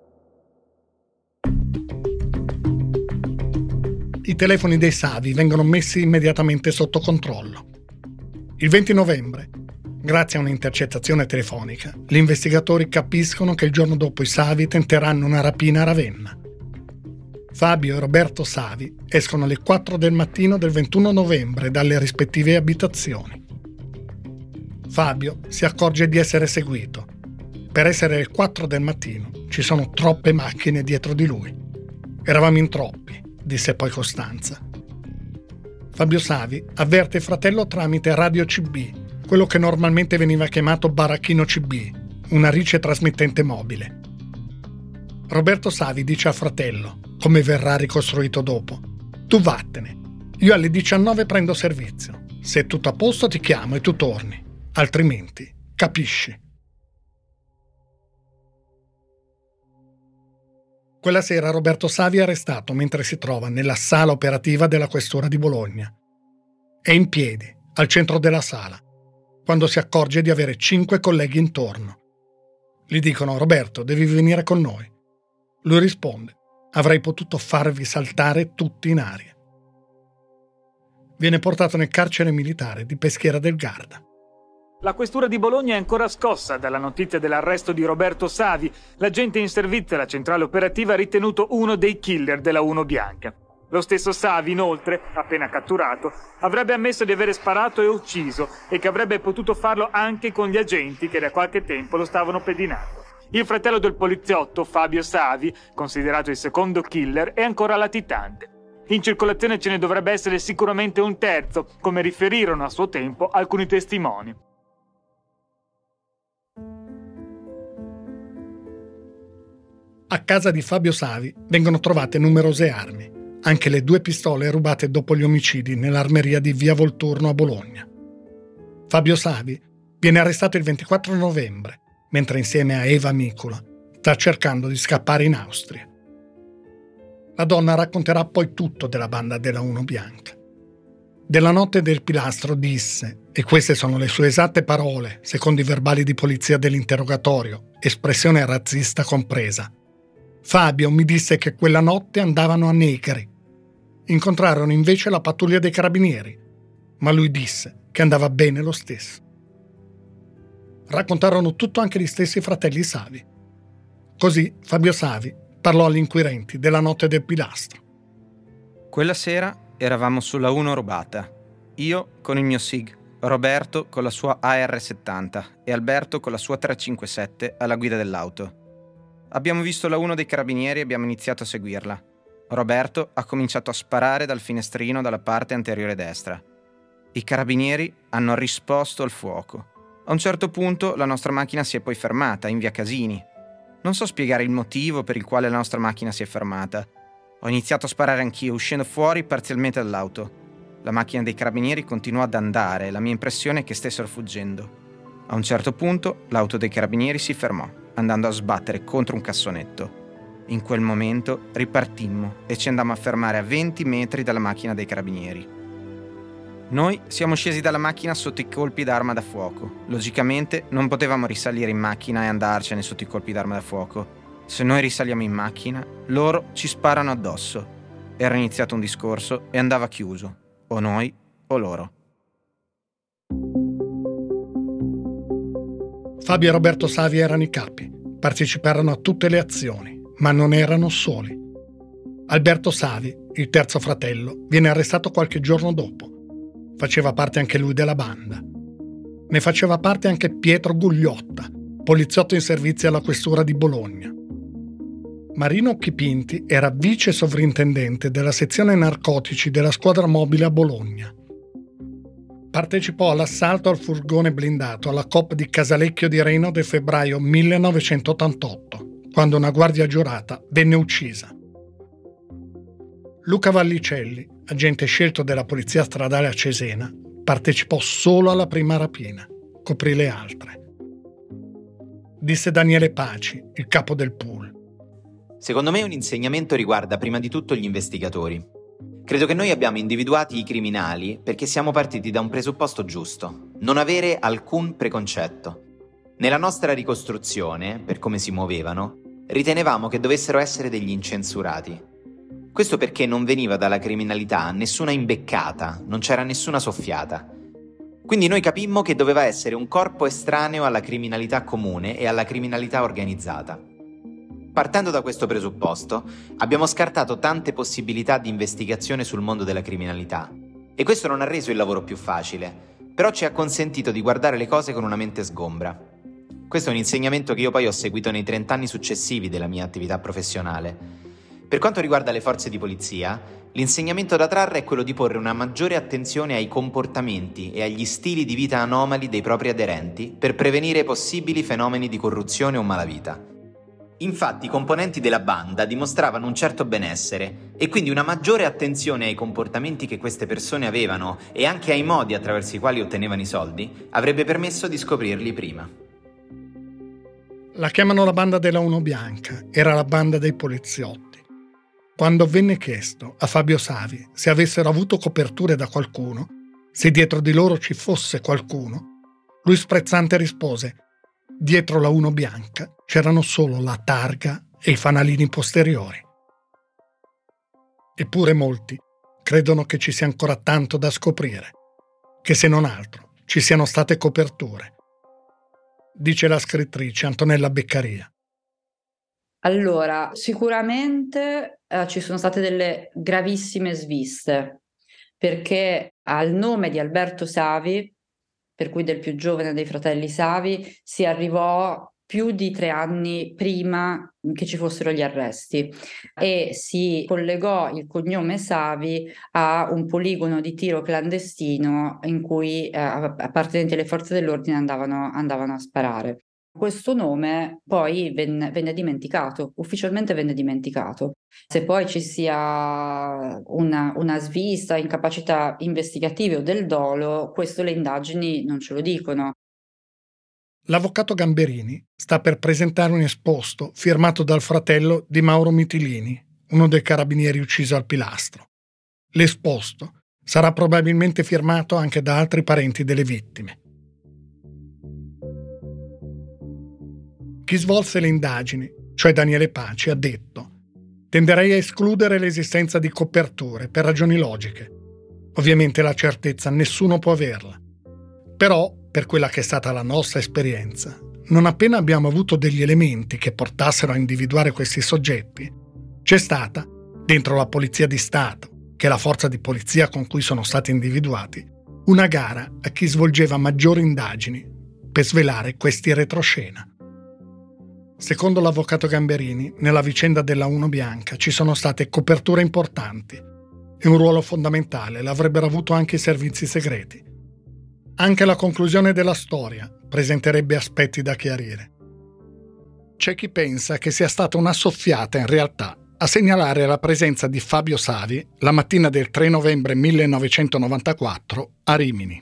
I telefoni dei Savi vengono messi immediatamente sotto controllo. Il venti novembre, grazie a un'intercettazione telefonica, gli investigatori capiscono che il giorno dopo i Savi tenteranno una rapina a Ravenna. Fabio e Roberto Savi escono alle quattro del mattino del ventuno novembre dalle rispettive abitazioni. Fabio si accorge di essere seguito. Per essere le quattro del mattino ci sono troppe macchine dietro di lui. Eravamo in troppi, disse poi Costanza. Fabio Savi avverte il fratello tramite radio C B, quello che normalmente veniva chiamato baracchino C B, una rice trasmittente mobile. Roberto Savi dice al fratello, come verrà ricostruito dopo: tu vattene, io alle diciannove prendo servizio, se è tutto a posto ti chiamo e tu torni, altrimenti capisci. Quella sera Roberto Savi è arrestato mentre si trova nella sala operativa della questura di Bologna. È in piedi, al centro della sala, quando si accorge di avere cinque colleghi intorno. Gli dicono: Roberto, devi venire con noi. Lui risponde: avrei potuto farvi saltare tutti in aria. Viene portato nel carcere militare di Peschiera del Garda. La questura di Bologna è ancora scossa dalla notizia dell'arresto di Roberto Savi, l'agente in servizio alla centrale operativa ritenuto uno dei killer della Uno Bianca. Lo stesso Savi, inoltre, appena catturato, avrebbe ammesso di avere sparato e ucciso e che avrebbe potuto farlo anche con gli agenti che da qualche tempo lo stavano pedinando. Il fratello del poliziotto, Fabio Savi, considerato il secondo killer, è ancora latitante. In circolazione ce ne dovrebbe essere sicuramente un terzo, come riferirono a suo tempo alcuni testimoni. A casa di Fabio Savi vengono trovate numerose armi, anche le due pistole rubate dopo gli omicidi nell'armeria di via Volturno a Bologna. Fabio Savi viene arrestato il ventiquattro novembre, mentre insieme a Eva Micula sta cercando di scappare in Austria. La donna racconterà poi tutto della banda della Uno Bianca. Della notte del pilastro disse, e queste sono le sue esatte parole, secondo i verbali di polizia dell'interrogatorio, espressione razzista compresa: Fabio mi disse che quella notte andavano a Negri. Incontrarono invece la pattuglia dei carabinieri, ma lui disse che andava bene lo stesso. Raccontarono tutto anche gli stessi fratelli Savi. Così Fabio Savi parlò agli inquirenti della notte del pilastro. Quella sera eravamo sulla uno rubata. Io con il mio SIG, Roberto con la sua A R settanta e Alberto con la sua trecentocinquantasette alla guida dell'auto. Abbiamo visto la uno dei carabinieri e abbiamo iniziato a seguirla. Roberto ha cominciato a sparare dal finestrino dalla parte anteriore destra. I carabinieri hanno risposto al fuoco. A un certo punto la nostra macchina si è poi fermata in via Casini. Non so spiegare il motivo per il quale la nostra macchina si è fermata. Ho iniziato a sparare anch'io, uscendo fuori parzialmente dall'auto. La macchina dei carabinieri continuò ad andare e la mia impressione è che stessero fuggendo. A un certo punto l'auto dei carabinieri si fermò, andando a sbattere contro un cassonetto. In quel momento ripartimmo e ci andammo a fermare a venti metri dalla macchina dei carabinieri. Noi siamo scesi dalla macchina sotto i colpi d'arma da fuoco. Logicamente non potevamo risalire in macchina e andarcene sotto i colpi d'arma da fuoco. Se noi risaliamo in macchina, loro ci sparano addosso. Era iniziato un discorso e andava chiuso. O noi o loro. Fabio e Roberto Savi erano i capi, parteciparono a tutte le azioni, ma non erano soli. Alberto Savi, il terzo fratello, viene arrestato qualche giorno dopo. Faceva parte anche lui della banda. Ne faceva parte anche Pietro Gugliotta, poliziotto in servizio alla questura di Bologna. Marino Chipinti era vice sovrintendente della sezione narcotici della squadra mobile a Bologna. Partecipò all'assalto al furgone blindato alla Coop di Casalecchio di Reno del febbraio millenovecentottantotto, quando una guardia giurata venne uccisa. Luca Vallicelli, agente scelto della polizia stradale a Cesena, partecipò solo alla prima rapina, coprì le altre. Disse Daniele Paci, il capo del pool. Secondo me un insegnamento riguarda prima di tutto gli investigatori. Credo che noi abbiamo individuati i criminali perché siamo partiti da un presupposto giusto, non avere alcun preconcetto. Nella nostra ricostruzione, per come si muovevano, ritenevamo che dovessero essere degli incensurati. Questo perché non veniva dalla criminalità nessuna imbeccata, non c'era nessuna soffiata. Quindi noi capimmo che doveva essere un corpo estraneo alla criminalità comune e alla criminalità organizzata. Partendo da questo presupposto, abbiamo scartato tante possibilità di investigazione sul mondo della criminalità. E questo non ha reso il lavoro più facile, però ci ha consentito di guardare le cose con una mente sgombra. Questo è un insegnamento che io poi ho seguito nei trent'anni successivi della mia attività professionale. Per quanto riguarda le forze di polizia, l'insegnamento da trarre è quello di porre una maggiore attenzione ai comportamenti e agli stili di vita anomali dei propri aderenti per prevenire possibili fenomeni di corruzione o malavita. Infatti i componenti della banda dimostravano un certo benessere e quindi una maggiore attenzione ai comportamenti che queste persone avevano e anche ai modi attraverso i quali ottenevano i soldi avrebbe permesso di scoprirli prima. La chiamano la banda della Uno Bianca, era la banda dei poliziotti. Quando venne chiesto a Fabio Savi se avessero avuto coperture da qualcuno, se dietro di loro ci fosse qualcuno, lui sprezzante rispose: dietro la Uno Bianca c'erano solo la targa e i fanalini posteriori. Eppure molti credono che ci sia ancora tanto da scoprire, che se non altro ci siano state coperture. Dice la scrittrice Antonella Beccaria. Allora, sicuramente eh, ci sono state delle gravissime sviste, perché al nome di Alberto Savi, per cui del più giovane dei fratelli Savi, si arrivò più di tre anni prima che ci fossero gli arresti e si collegò il cognome Savi a un poligono di tiro clandestino in cui eh, appartenenti alle forze dell'ordine andavano, andavano a sparare. Questo nome poi venne, venne dimenticato, ufficialmente venne dimenticato. Se poi ci sia una, una svista, incapacità investigative o del dolo, questo le indagini non ce lo dicono. L'avvocato Gamberini sta per presentare un esposto firmato dal fratello di Mauro Mitilini, uno dei carabinieri ucciso al Pilastro. L'esposto sarà probabilmente firmato anche da altri parenti delle vittime. Chi svolse le indagini, cioè Daniele Paci, ha detto: tenderei a escludere l'esistenza di coperture per ragioni logiche. Ovviamente la certezza nessuno può averla. Però, per quella che è stata la nostra esperienza, non appena abbiamo avuto degli elementi che portassero a individuare questi soggetti, c'è stata, dentro la Polizia di Stato, che è la forza di polizia con cui sono stati individuati, una gara a chi svolgeva maggiori indagini per svelare questi retroscena. Secondo l'avvocato Gamberini, nella vicenda della Uno Bianca ci sono state coperture importanti e un ruolo fondamentale l'avrebbero avuto anche i servizi segreti. Anche la conclusione della storia presenterebbe aspetti da chiarire. C'è chi pensa che sia stata una soffiata in realtà a segnalare la presenza di Fabio Savi la mattina del tre novembre millenovecentonovantaquattro a Rimini.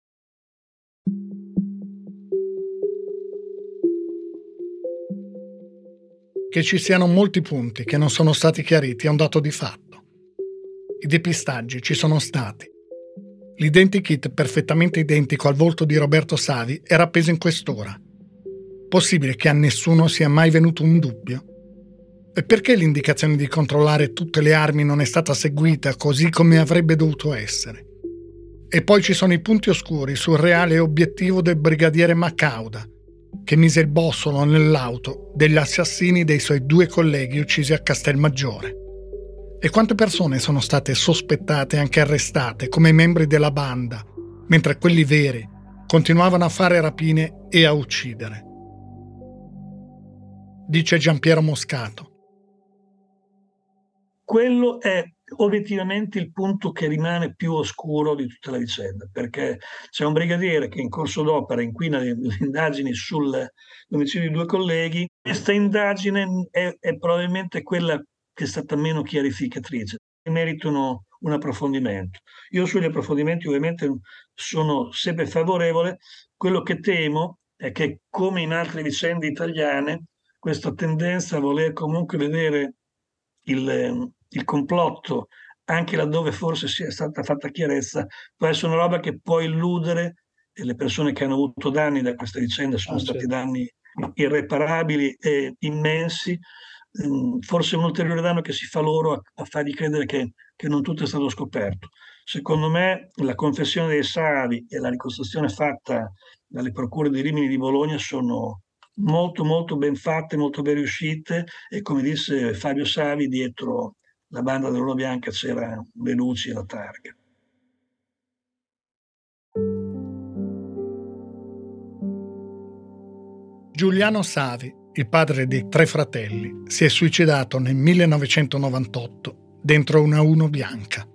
Che ci siano molti punti che non sono stati chiariti è un dato di fatto. I depistaggi ci sono stati. L'identikit perfettamente identico al volto di Roberto Savi era appeso in questura. Possibile che a nessuno sia mai venuto un dubbio? E perché l'indicazione di controllare tutte le armi non è stata seguita così come avrebbe dovuto essere? E poi ci sono i punti oscuri sul reale obiettivo del brigadiere Macauda, che mise il bossolo nell'auto degli assassini dei suoi due colleghi uccisi a Castelmaggiore. E quante persone sono state sospettate e anche arrestate come membri della banda, mentre quelli veri continuavano a fare rapine e a uccidere. Dice Giampiero Moscato. Quello è obiettivamente il punto che rimane più oscuro di tutta la vicenda, perché c'è un brigadiere che in corso d'opera inquina le, le indagini sull'omicidio di due colleghi. Questa indagine è, è probabilmente quella che è stata meno chiarificatrice, meritano un approfondimento. Io sugli approfondimenti ovviamente sono sempre favorevole. Quello che temo è che, come in altre vicende italiane, questa tendenza a voler comunque vedere il, il complotto, anche laddove forse sia stata fatta chiarezza, può essere una roba che può illudere le persone che hanno avuto danni da questa vicenda. Sono ah, stati certo. danni irreparabili e immensi. Forse un ulteriore danno che si fa loro a, a fargli credere che, che non tutto è stato scoperto. Secondo me la confessione dei Savi e la ricostruzione fatta dalle procure di Rimini e di Bologna sono molto molto ben fatte, molto ben riuscite, e come disse Fabio Savi, dietro la banda dell'Uno Bianca c'era le luci e la targa. Giuliano Savi, il padre dei tre fratelli, si è suicidato nel millenovecentonovantotto dentro una Uno Bianca.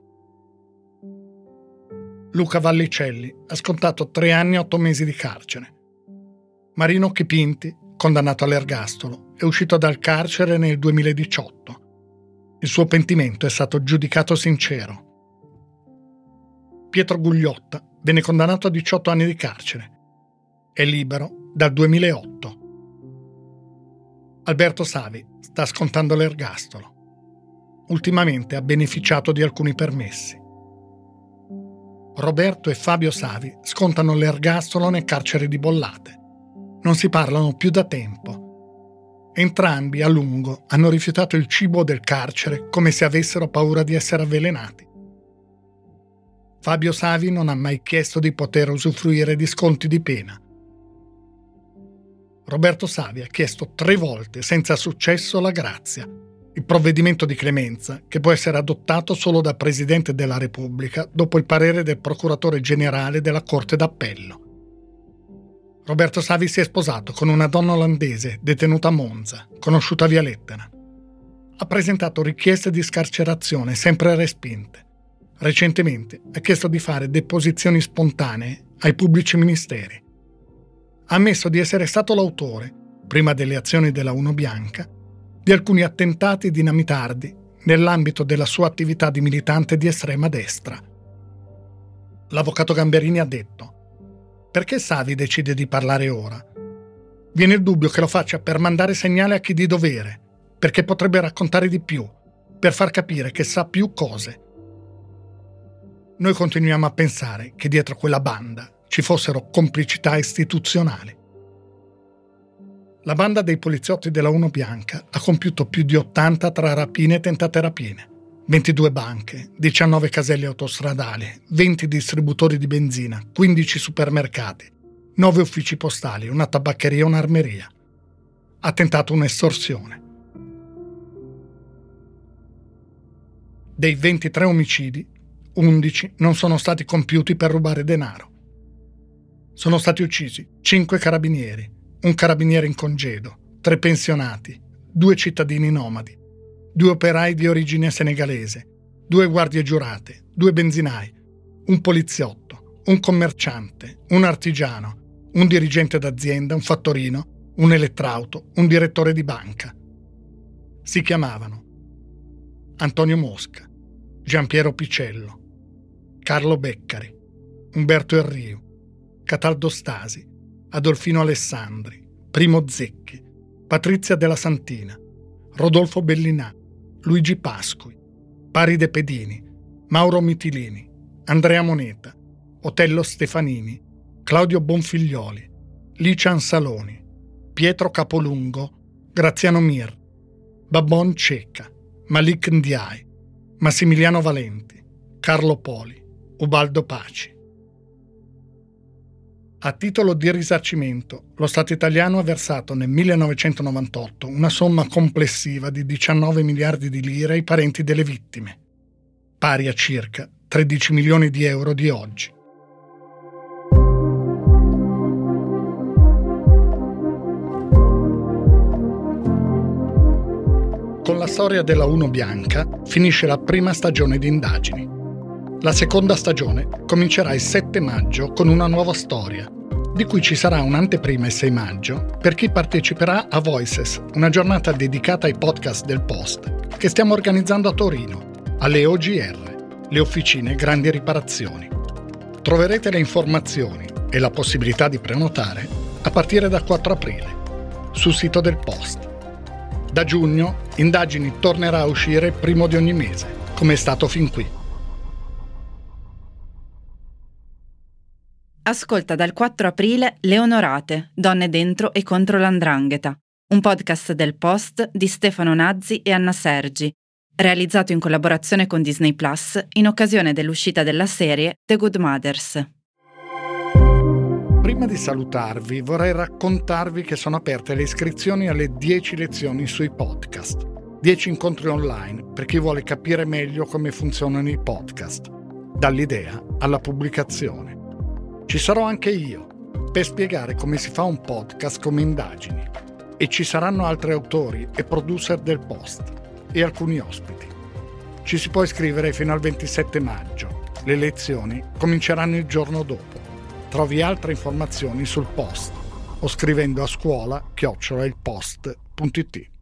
Luca Vallicelli ha scontato tre anni e otto mesi di carcere. Marino Chipinti, condannato all'ergastolo, è uscito dal carcere nel duemiladiciotto. Il suo pentimento è stato giudicato sincero. Pietro Gugliotta venne condannato a diciotto anni di carcere. È libero dal duemilaotto. Alberto Savi sta scontando l'ergastolo. Ultimamente ha beneficiato di alcuni permessi. Roberto e Fabio Savi scontano l'ergastolo nel carcere di Bollate. Non si parlano più da tempo. Entrambi a lungo hanno rifiutato il cibo del carcere come se avessero paura di essere avvelenati. Fabio Savi non ha mai chiesto di poter usufruire di sconti di pena. Roberto Savi ha chiesto tre volte senza successo la grazia, il provvedimento di clemenza che può essere adottato solo dal Presidente della Repubblica dopo il parere del Procuratore Generale della Corte d'Appello. Roberto Savi si è sposato con una donna olandese detenuta a Monza, conosciuta via lettera. Ha presentato richieste di scarcerazione sempre respinte. Recentemente ha chiesto di fare deposizioni spontanee ai pubblici ministeri. Ha ammesso di essere stato l'autore, prima delle azioni della Uno Bianca, di alcuni attentati dinamitardi nell'ambito della sua attività di militante di estrema destra. L'avvocato Gamberini ha detto: perché Savi decide di parlare ora? Viene il dubbio che lo faccia per mandare segnale a chi di dovere, perché potrebbe raccontare di più, per far capire che sa più cose. Noi continuiamo a pensare che dietro quella banda ci fossero complicità istituzionali. La banda dei poliziotti della Uno Bianca ha compiuto più di ottanta tra rapine e tentate rapine, ventidue banche, diciannove caselli autostradali, venti distributori di benzina, quindici supermercati, nove uffici postali, una tabaccheria e un'armeria. Ha tentato un'estorsione. Dei ventitré omicidi, undici non sono stati compiuti per rubare denaro. Sono stati uccisi cinque carabinieri, un carabiniere in congedo, tre pensionati, due cittadini nomadi, due operai di origine senegalese, due guardie giurate, due benzinai, un poliziotto, un commerciante, un artigiano, un dirigente d'azienda, un fattorino, un elettrauto, un direttore di banca. Si chiamavano Antonio Mosca, Giampiero Picello, Carlo Beccari, Umberto Erriu, Cataldo Stasi, Adolfino Alessandri, Primo Zecchi, Patrizia della Santina, Rodolfo Bellinà, Luigi Pasqui, Paride Pedini, Mauro Mitilini, Andrea Moneta, Otello Stefanini, Claudio Bonfiglioli, Licia Ansaloni, Pietro Capolungo, Graziano Mir, Babon Cecca, Malik Ndiaye, Massimiliano Valenti, Carlo Poli, Ubaldo Paci. A titolo di risarcimento, lo Stato italiano ha versato nel millenovecentonovantotto una somma complessiva di diciannove miliardi di lire ai parenti delle vittime, pari a circa tredici milioni di euro di oggi. Con la storia della Uno Bianca finisce la prima stagione di indagini. La seconda stagione comincerà il sette maggio con una nuova storia, di cui ci sarà un'anteprima il sei maggio per chi parteciperà a Voices, una giornata dedicata ai podcast del Post che stiamo organizzando a Torino, alle O G R, le Officine Grandi Riparazioni. Troverete le informazioni e la possibilità di prenotare a partire dal quattro aprile sul sito del Post. Da giugno Indagini tornerà a uscire il primo di ogni mese, come è stato fin qui. Ascolta dal quattro aprile Le Onorate, donne dentro e contro l'andrangheta, un podcast del Post di Stefano Nazzi e Anna Sergi, realizzato in collaborazione con Disney Plus in occasione dell'uscita della serie The Good Mothers. Prima di salutarvi vorrei raccontarvi che sono aperte le iscrizioni alle dieci lezioni sui podcast, dieci incontri online per chi vuole capire meglio come funzionano i podcast, dall'idea alla pubblicazione. Ci sarò anche io, per spiegare come si fa un podcast come Indagini, e ci saranno altri autori e producer del Post e alcuni ospiti. Ci si può iscrivere fino al ventisette maggio. Le lezioni cominceranno il giorno dopo. Trovi altre informazioni sul Post o scrivendo a scuola chiocciola il post punto it.